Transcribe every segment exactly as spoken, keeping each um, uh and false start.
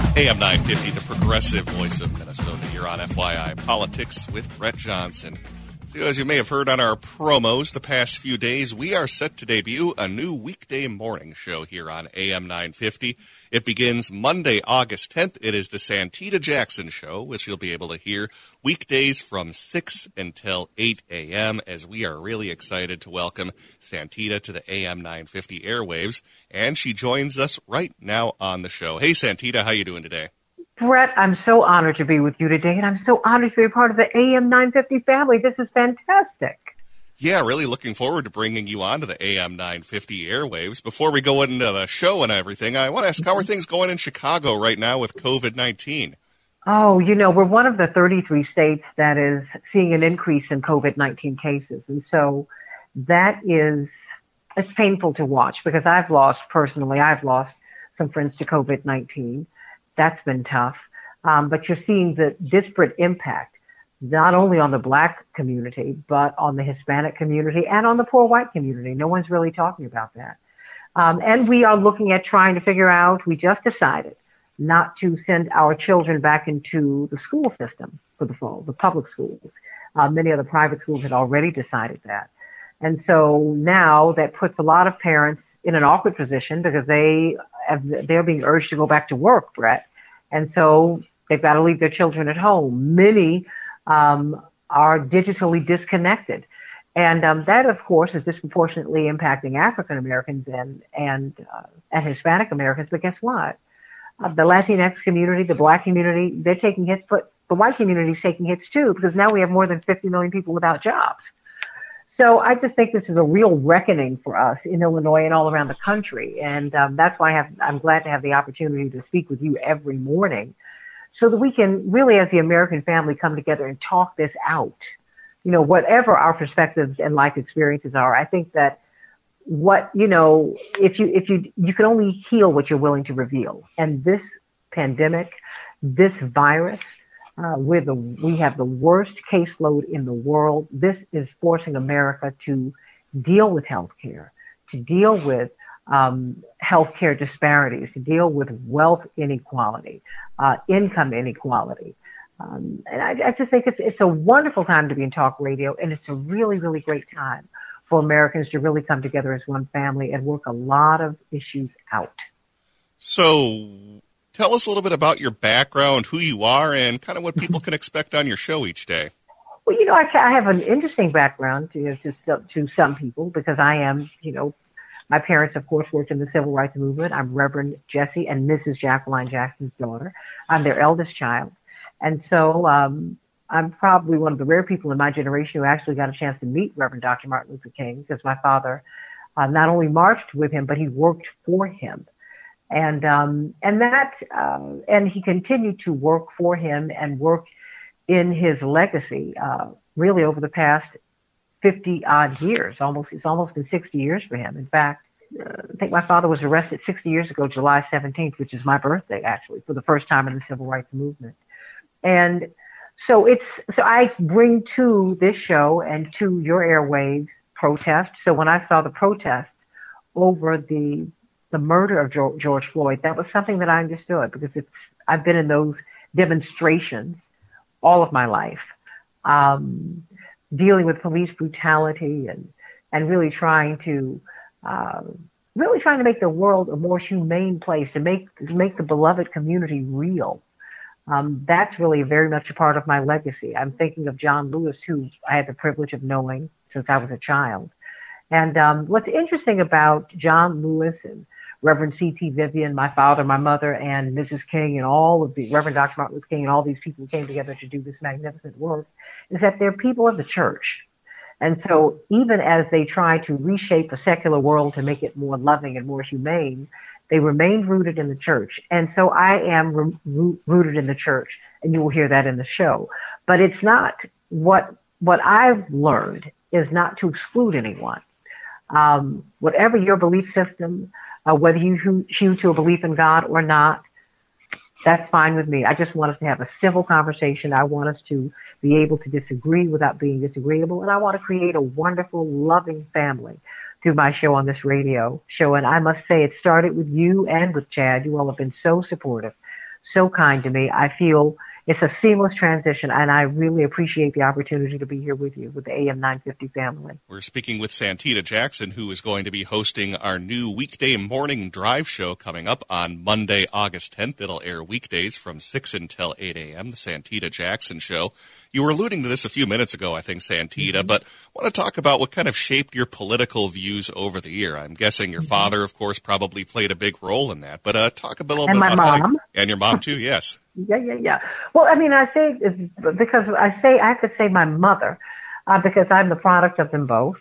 A M nine fifty, the progressive voice of Minnesota. You're on F Y I Politics with Brett Johnson. So as you may have heard on our promos the past few days, we are set to debut a new weekday morning show here on A M nine fifty. It begins Monday, August tenth. It is the Santita Jackson Show, which you'll be able to hear weekdays from six until eight a.m. as we are really excited to welcome Santita to the A M nine fifty airwaves. And she joins us right now on the show. Hey, Santita, how you doing today? Brett, I'm so honored to be with you today, and I'm so honored to be a part of the A M nine fifty family. This is fantastic. Yeah, really looking forward to bringing you on to the A M nine fifty airwaves. Before we go into the show and everything, I want to ask, how are things going in Chicago right now with covid nineteen? Oh, you know, we're one of the thirty-three states that is seeing an increase in covid nineteen cases. And so that is, it's painful to watch because I've lost, personally, I've lost some friends to covid nineteen. That's been tough. Um, but you're seeing the disparate impact, not only on the Black community, but on the Hispanic community and on the poor white community. No one's really talking about that. Um, and we are looking at trying to figure out, we just decided not to send our children back into the school system for the fall, the public schools. Uh, many of the private schools had already decided that. And so now that puts a lot of parents in an awkward position because they have, they're being urged to go back to work, Brett. And so they've got to leave their children at home. Many um, are digitally disconnected. And um, that, of course, is disproportionately impacting African Americans and and, uh, and Hispanic Americans. But guess what? Uh, the Latinx community, the Black community, they're taking hits, but the white community is taking hits too, because now we have more than fifty million people without jobs. So I just think this is a real reckoning for us in Illinois and all around the country. And um, that's why I have, I'm glad to have the opportunity to speak with you every morning so that we can really, as the American family, come together and talk this out. You know, whatever our perspectives and life experiences are, I think that what, you know, if you, if you, you can only heal what you're willing to reveal. And this pandemic, this virus, Uh, we're the, we have the worst caseload in the world. This is forcing America to deal with healthcare, to deal with um, healthcare disparities, to deal with wealth inequality, uh, income inequality. Um, and I, I just think it's, it's a wonderful time to be in talk radio, and it's a really, really great time for Americans to really come together as one family and work a lot of issues out. So tell us a little bit about your background, who you are, and kind of what people can expect on your show each day. Well, you know, I, I have an interesting background to, to, some, to some people because I am, you know, my parents, of course, worked in the civil rights movement. I'm Reverend Jesse and Missus Jacqueline Jackson's daughter. I'm their eldest child. And so um, I'm probably one of the rare people in my generation who actually got a chance to meet Reverend Doctor Martin Luther King because my father uh, not only marched with him, but he worked for him. And, um, and that, uh, and he continued to work for him and work in his legacy, uh, really over the past fifty odd years. Almost, it's almost been sixty years for him. In fact, uh, I think my father was arrested sixty years ago, July seventeenth, which is my birthday, actually, for the first time in the civil rights movement. And so it's, so I bring to this show and to your airwaves protest. So when I saw the protest over the the murder of George Floyd, that was something that I understood because it's, I've been in those demonstrations all of my life, um, dealing with police brutality and, and really trying to, uh, really trying to make the world a more humane place, to make, to make the beloved community real. Um, that's really very much a part of my legacy. I'm thinking of John Lewis, who I had the privilege of knowing since I was a child. And um, what's interesting about John Lewis and Reverend C T Vivian, my father, my mother, and Missus King, and all of the Reverend Doctor Martin Luther King, and all these people who came together to do this magnificent work, is that they're people of the church. And so even as they try to reshape a secular world to make it more loving and more humane, they remain rooted in the church. And so I am re- rooted in the church, and you will hear that in the show. But it's not, what what I've learned is not to exclude anyone. Um, whatever your belief system, Uh, whether you choose to a belief in God or not, that's fine with me. I just want us to have a civil conversation. I want us to be able to disagree without being disagreeable. And I want to create a wonderful, loving family through my show on this radio show. And I must say it started with you and with Chad. You all have been so supportive. so kind to me. I feel it's a seamless transition, and I really appreciate the opportunity to be here with you, with the A M nine fifty family. We're speaking with Santita Jackson, who is going to be hosting our new weekday morning drive show coming up on Monday, August tenth. It'll air weekdays from six until eight a.m., the Santita Jackson Show. You were alluding to this a few minutes ago, I think, Santita, mm-hmm. but I want to talk about what kind of shaped your political views over the year. I'm guessing your mm-hmm. father, of course, probably played a big role in that, but uh, talk a little and bit my about mom. How, and your mom, too, yes. Yeah, yeah, yeah. Well, I mean, I say, because I say, I have to say my mother, uh, because I'm the product of them both.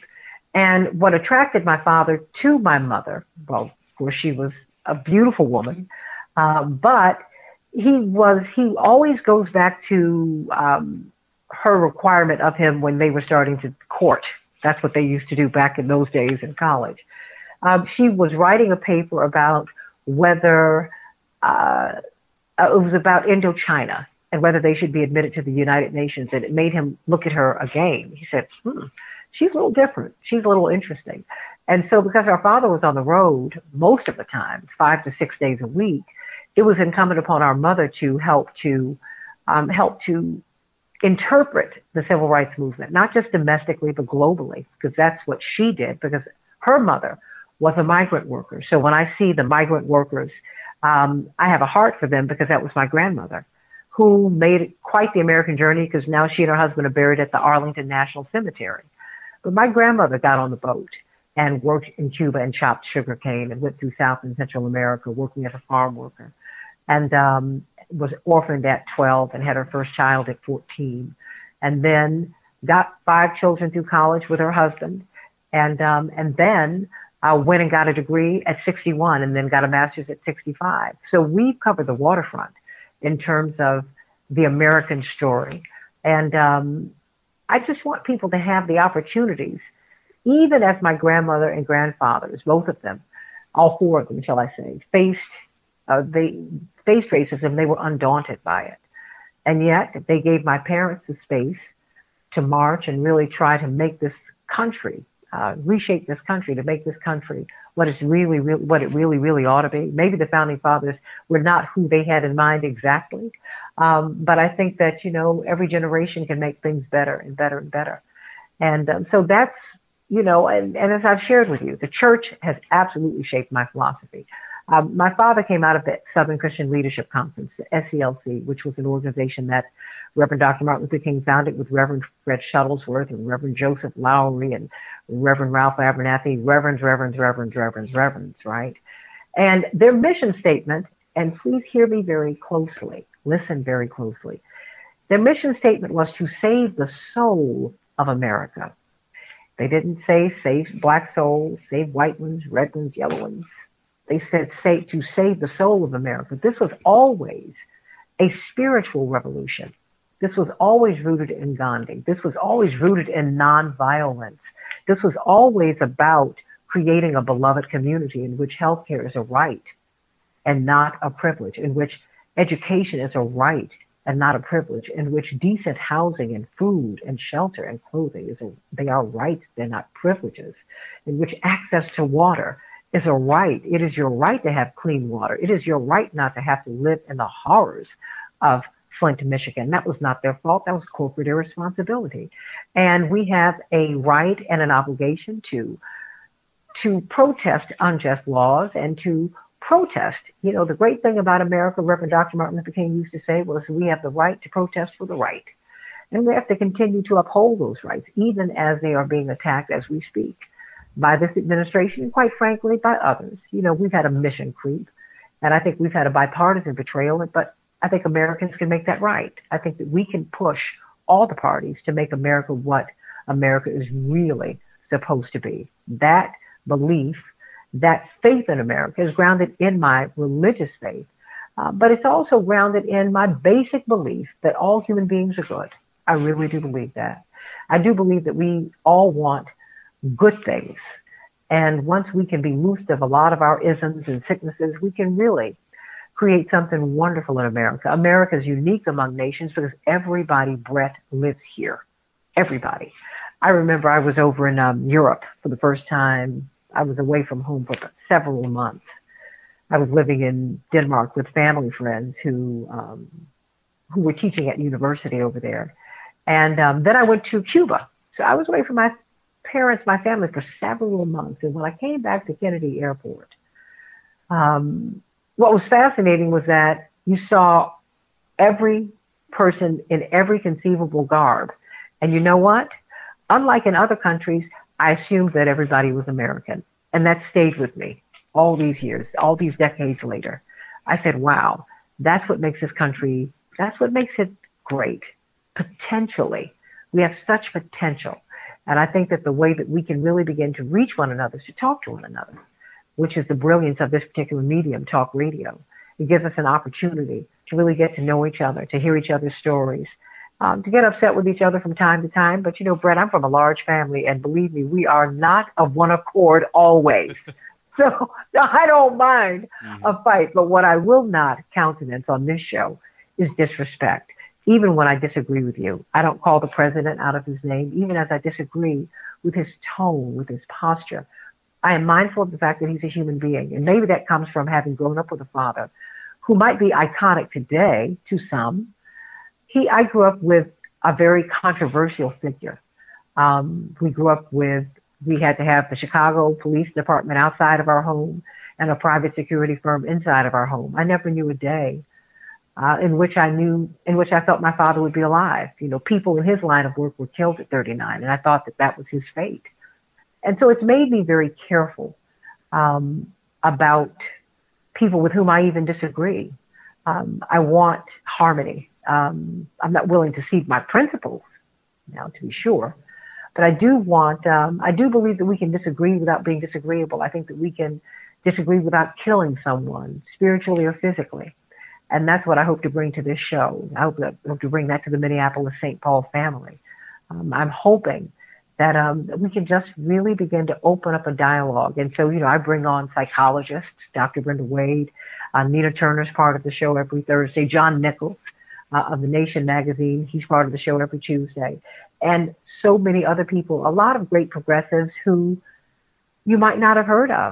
And what attracted my father to my mother, well, of course, she was a beautiful woman, uh, but he was, he always goes back to um, her requirement of him when they were starting to court. That's what they used to do back in those days in college. Um, she was writing a paper about whether, uh, Uh, it was about Indochina and whether they should be admitted to the United Nations. And it made him look at her again. He said, hmm, she's a little different. She's a little interesting. And so because our father was on the road most of the time, five to six days a week, it was incumbent upon our mother to help to um, help to interpret the civil rights movement, not just domestically, but globally, because that's what she did, because her mother was a migrant worker. So when I see the migrant workers, Um, I have a heart for them because that was my grandmother who made quite the American journey, because now she and her husband are buried at the Arlington National Cemetery. But my grandmother got on the boat and worked in Cuba and chopped sugarcane and went through South and Central America working as a farm worker, and um, was orphaned at twelve and had her first child at fourteen, and then got five children through college with her husband, and um, and then I went and got a degree at sixty-one and then got a master's at sixty-five. So we've covered the waterfront in terms of the American story. And um, I just want people to have the opportunities, even as my grandmother and grandfathers, both of them, all four of them, shall I say, faced, uh, they faced racism. They were undaunted by it. And yet they gave my parents the space to march and really try to make this country Uh, reshape this country, to make this country what it's really, really, what it really, really ought to be. Maybe the founding fathers were not who they had in mind exactly, um, but I think that, you know, every generation can make things better and better and better. And um, so that's, you know, and, and as I've shared with you, the church has absolutely shaped my philosophy. Um, my father came out of the Southern Christian Leadership Conference, S C L C, which was an organization that Reverend Doctor Martin Luther King founded with Reverend Fred Shuttlesworth and Reverend Joseph Lowry and Reverend Ralph Abernathy, reverends, reverends, reverends, reverends, reverends, right? And their mission statement, and please hear me very closely, listen very closely. Their mission statement was to save the soul of America. They didn't say save black souls, save white ones, red ones, yellow ones. They said save, to save the soul of America. This was always a spiritual revolution. This was always rooted in Gandhi. This was always rooted in nonviolence. This was always about creating a beloved community in which healthcare is a right and not a privilege, in which education is a right and not a privilege, in which decent housing and food and shelter and clothing is a, they are rights, they're not privileges, in which access to water is a right. It is your right to have clean water. It is your right not to have to live in the horrors of Flint, Michigan. That was not their fault. That was corporate irresponsibility. And we have a right and an obligation to, to protest unjust laws and to protest. You know, the great thing about America, Reverend Doctor Martin Luther King used to say, was we have the right to protest for the right. And we have to continue to uphold those rights, even as they are being attacked as we speak by this administration and, quite frankly, by others. You know, we've had a mission creep, and I think we've had a bipartisan betrayal, but I think Americans can make that right. I think that we can push all the parties to make America what America is really supposed to be. That belief, that faith in America is grounded in my religious faith, uh, but it's also grounded in my basic belief that all human beings are good. I really do believe that. I do believe that we all want good things. And once we can be loosed of a lot of our isms and sicknesses, we can really create something wonderful in America. America is unique among nations because everybody, Brett, lives here. Everybody. I remember I was over in um, Europe for the first time. I was away from home for several months. I was living in Denmark with family friends who um, who were teaching at university over there. And um, then I went to Cuba. So I was away from my parents, my family for several months. And when I came back to Kennedy Airport, um, what was fascinating was that you saw every person in every conceivable garb. And you know what? Unlike in other countries, I assumed that everybody was American. And that stayed with me all these years, all these decades later. I said, wow, that's what makes this country, that's what makes it great. Potentially. We have such potential. And I think that the way that we can really begin to reach one another is to talk to one another, which is the brilliance of this particular medium, talk radio. It gives us an opportunity to really get to know each other, to hear each other's stories, um, to get upset with each other from time to time. But, you know, Brett, I'm from a large family, and believe me, we are not of one accord always. So I don't mind mm-hmm. a fight. But what I will not countenance on this show is disrespect. Even when I disagree with you, I don't call the president out of his name, even as I disagree with his tone, with his posture. I am mindful of the fact that he's a human being. And maybe that comes from having grown up with a father who might be iconic today to some. He, I grew up with a very controversial figure. Um, we grew up with, we had to have the Chicago Police Department outside of our home and a private security firm inside of our home. I never knew a day Uh, in which I knew, in which I felt my father would be alive. You know, people in his line of work were killed at thirty-nine, and I thought that that was his fate. And so it's made me very careful um, about people with whom I even disagree. Um, I want harmony. Um, I'm not willing to cede my principles, now to be sure, but I do want, um, I do believe that we can disagree without being disagreeable. I think that we can disagree without killing someone, spiritually or physically. And that's what I hope to bring to this show. I hope, that, I hope to bring that to the Minneapolis Saint Paul family. Um, I'm hoping that, um, that we can just really begin to open up a dialogue. And so, you know, I bring on psychologists, Doctor Brenda Wade, uh, Nina Turner's part of the show every Thursday, John Nichols uh, of The Nation magazine, he's part of the show every Tuesday, and so many other people, a lot of great progressives who you might not have heard of.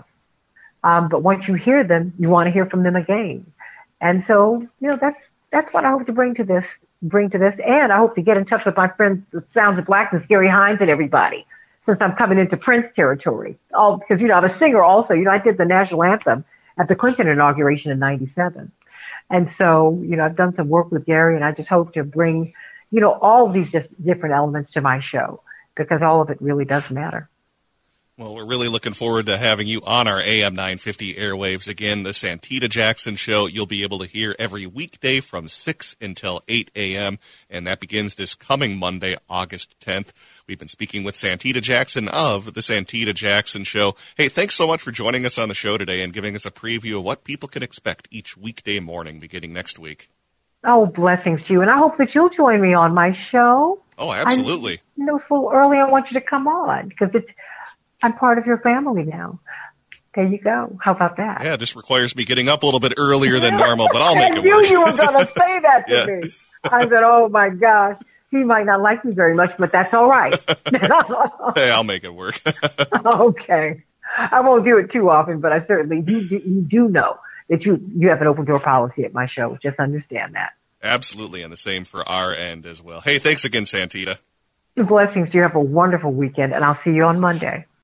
Um, but once you hear them, you want to hear from them again. And so, you know, that's, that's what I hope to bring to this, bring to this. And I hope to get in touch with my friends, the Sounds of Blackness, Gary Hines and everybody, since I'm coming into Prince territory. All because, you know, I'm a singer also. You know, I did the national anthem at the Clinton inauguration in ninety-seven. And so, you know, I've done some work with Gary, and I just hope to bring, you know, all these just different elements to my show, because all of it really does matter. Well, we're really looking forward to having you on our A M nine fifty airwaves again. The Santita Jackson Show you'll be able to hear every weekday from six until eight a.m., and that begins this coming Monday, August tenth. We've been speaking with Santita Jackson of the Santita Jackson Show. Hey, thanks so much for joining us on the show today and giving us a preview of what people can expect each weekday morning beginning next week. Oh, blessings to you, and I hope that you'll join me on my show. Oh, absolutely. I, you know, so early I want you to come on, because it's I'm part of your family now. There you go. How about that? Yeah, it just requires me getting up a little bit earlier than normal, but I'll make it work. I knew you were going to say that to yeah. me. I said, oh, my gosh. He might not like me very much, but that's all right. Hey, I'll make it work. Okay. I won't do it too often, but I certainly do, do, you do know that you, you have an open door policy at my show. Just understand that. Absolutely, and the same for our end as well. Hey, thanks again, Santita. Blessings. You have a wonderful weekend, and I'll see you on Monday.